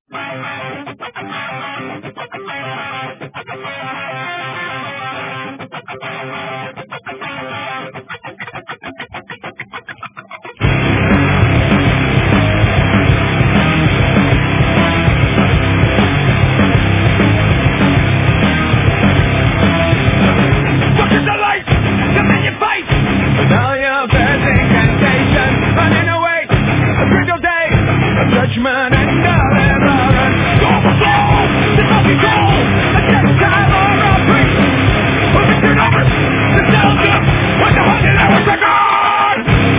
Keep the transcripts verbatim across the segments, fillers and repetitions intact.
Judgment and deliverance. Overflow, this must be gold. Against time or a break. Moving to numbers, nostalgia. With the hundred hours record.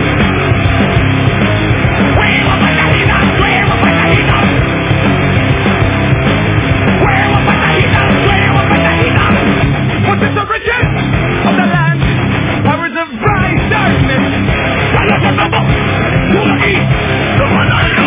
We will fight the heathens. We will fight the heathens. We will fight the heathens. We will fight the heathens. For this the riches of the land. Powers of bright darkness. The legend of the to the east. The one I know.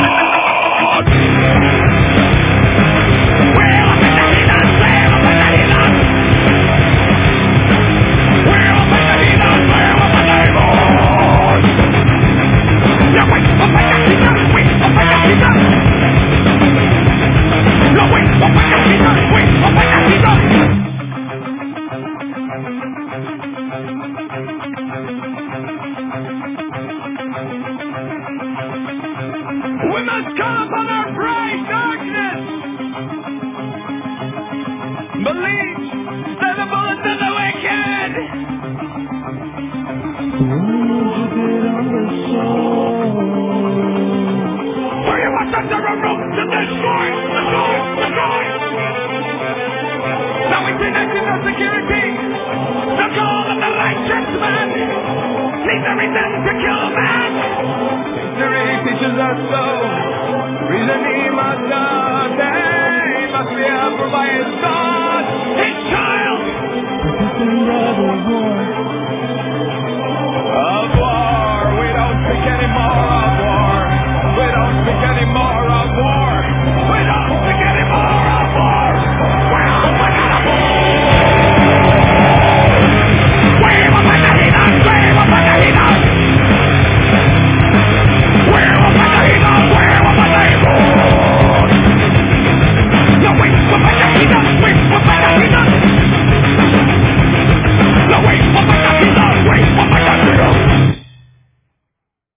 We must come upon our bright darkness. Believe that the bullets of the wicked. For you must enter a room to destroy, destroy, destroy. Now we see national security. The call of the righteous man. Needs a reason to kill a man. History teaches us so. Reason